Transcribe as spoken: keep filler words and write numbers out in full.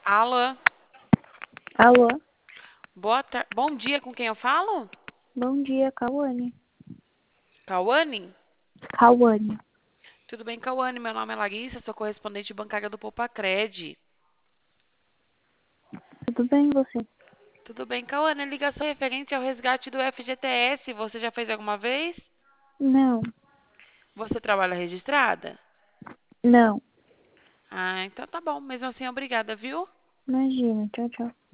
Alô, Alô, boa tar... bom dia, com quem eu falo? bom dia, Cauane. Cauane? Cauane, Tudo bem, Cauane? Meu nome é Larissa, sou correspondente bancária do Popacred. tudo bem você? Tudo bem, Cauane? Ligação referente ao resgate do F G T S. Você já fez alguma vez? Não, Você trabalha registrada? não, Ah, então tá bom. Mesmo assim, obrigada, viu? imagina, tchau, tchau.